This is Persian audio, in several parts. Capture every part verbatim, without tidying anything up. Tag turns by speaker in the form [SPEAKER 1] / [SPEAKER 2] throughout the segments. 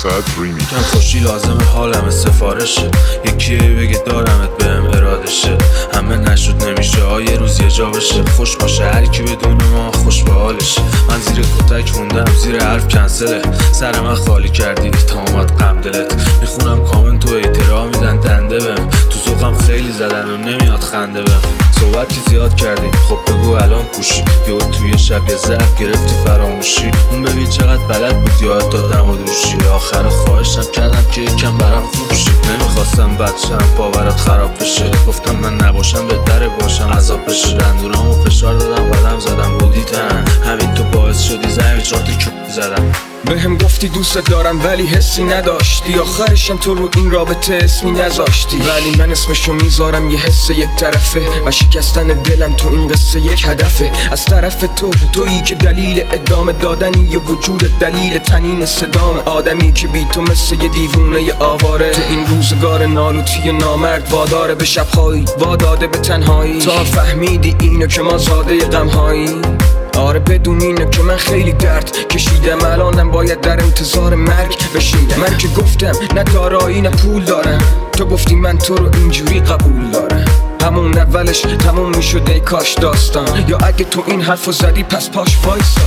[SPEAKER 1] ریمیکس.
[SPEAKER 2] کم خوشی لازمه حالم سفارشه، یکی بگه دارمت بهم ارادشه. همه نشد نمیشه ها یه روز یه جا بشه. خوش باشه هر کی بدون ما خوش به حالشه. من زیر کتک موندم زیر حرف کنسله. سر من خالی کردی تا اومد غم دلت. میخونم کامنت و اعتراض میدن دنده بهم. تو ذوقم خیلی زدن و نمیاد خنده بهم. صحبت که زیاد کردیم خب بگو الان کوشی. یا توی شب یه ضعف گرفتی فراموشی. اون ببین چقدر بلد بود یاد دادم و دوشی. آخر خواهشم کردم که یکم برام خوشی. نمیخواستم بچم باورات خراب بشه. گفتم من نباشم بهتره باشم عذاب بشه. دندونامو فشار دادم قدم زدم بودی تن. همین تو باعث شدی زمین چهار تا کیک زدم.
[SPEAKER 3] بهم گفتی دوست دارم ولی حسی نداشتی. آخرشم تو رو این رابطه اسمی نذاشتی. ولی من اسمشو میذارم یه حس یک طرفه و شکستن دلم تو این قصه یک هدفه. از طرف تو تویی که دلیل ادامه دادنی یه وجود دلیل تنین صدام. آدمی که بی تو مثل یه دیوونه آواره. تو این روزگار نالوتی نامرد واداره به شبهایی واداده به تنهایی. تا فهمیدی اینو که ما زاده غمهایی. آره بدون اینه که من خیلی درد کشیدم. الانم باید در انتظار مرگ بشینم. من که گفتم نه دارایی نه پول دارم. تو گفتی من تو رو اینجوری قبول دارم. همون اولش تموم میشد ای کاش داستان. یا اگه تو این حرفو زدی پس پاش وایسا.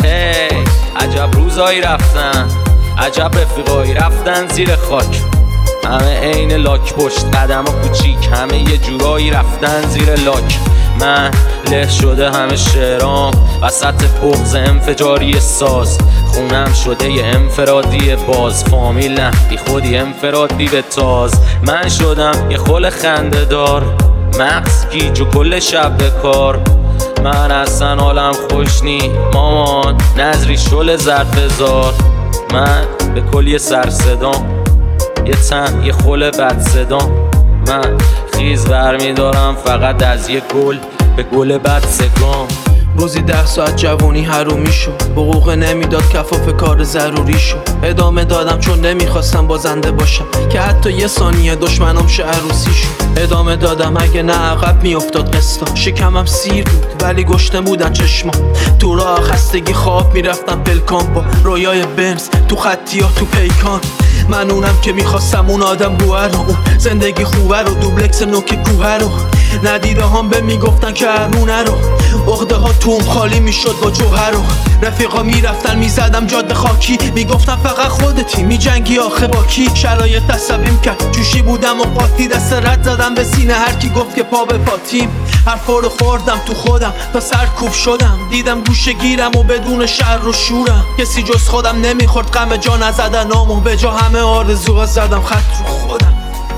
[SPEAKER 4] هی عجب روزایی رفتن، عجب رفیقایی رفتن زیر خاک. همه عین لاک پشت قدم و کوچیک. همه یه جورایی رفتن زیر لاک. من له شده همه شعرام وسط بغض انفجاری ساز. خونم شده یه انفرادی باز. فامیل نه بی خودی انفرادی به تاز. من شدم یه خل خنده دار. مغز گیج و کل شب به کار. من اصلا حالم خوش نی مامان نظری شل زرد بزار. من به کل یه سر صدام. یه تن یه خل بد صدام. من خیز برمیدارم فقط از یه گل به گل بد سگام.
[SPEAKER 2] روزی ده ساعت جوونی حرومی شو. حقوق نمیداد کفاف کار ضروری شو. ادامه دادم چون نمیخواستم بازنده باشم که حتی یه ثانیه دشمنم شه عروسی شو. ادامه دادم اگه نه عقب میافتاد قسطا. شکمم سیر بود ولی گشنه بودن چشما. تو راه خستگی خواب میرفتم پلکان با رویای بنز تو خطی ها تو پیکان. من اونم که میخواستم اون آدم بوه رو. اون زندگی خوبه رو دوبلکس نوک کوه رو. ندیده هم به میگفتن که هرمونه رو. عقده ها توم خالی میشد با جوهر رو. رفیقا میرفتن میزدم جاده خاکی. میگفتن فقط خودتی میجنگی آخه با کی. شرایط عصبیم کرد جوشی بودم و قاطی. دست رد زدم به سینه هر کی گفت که پا به پاتیم. حرفا رو خوردم تو خودم تا سرکوب شدم. دیدم گوشه گیرم و بدون شر و شورم. کسی جز خودم نمیخورد غم جا نزدنام. و به جا همه آرزوها زدم خط رو خودم.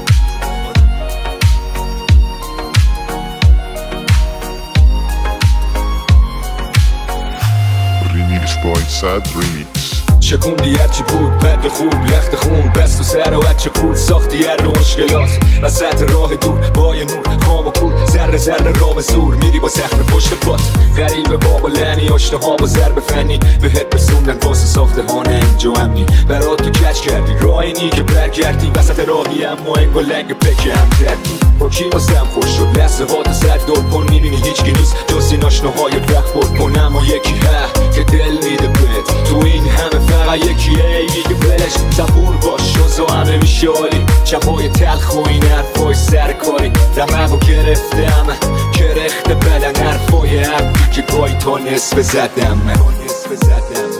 [SPEAKER 1] ریمیکس بای صد ریمیکس.
[SPEAKER 5] شکوندی هرچی بود بد خوب لخت خون. بست و سر و هرچه پول ساختی هر رو مشکلات. وسط راه دور با یه نور خام و کور. ذره ذره راه زور میری با زخم پشت پات. غریبه بابا لعنی آشنا ها با ضرب فنی. بهت رسوندن واسه ساختمان اینجا امنی. برات تو کچ کردی راه اینی که برگردی. وسط راهی اما انگار لنگ پک هم کردی. با کی واسم خوش شد لحظه هات سر دور کن. میبینی هیچکی نیست جز این آشناهای وقت برد کن. اما یکی ها که دل میده بهت. تو این همه فقط یکیه میگه بلش صبور باش شوزا همه میشه عالی. شبای تلخ و این حرفای سرکاری. دمه و گرفتم کرخت بدن حرفای عبی که گاهی تا نصف زدم.